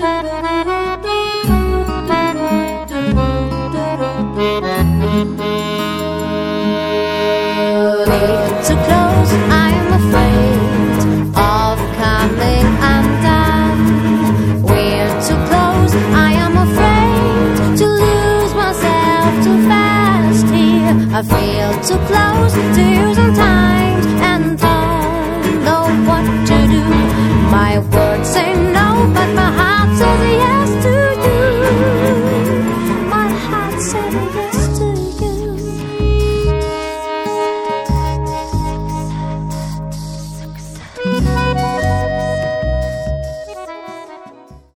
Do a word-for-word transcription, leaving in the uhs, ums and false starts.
Too close, I am afraid of coming undone. We're too close, I am afraid to lose myself too fast here. I feel too close to you sometimes.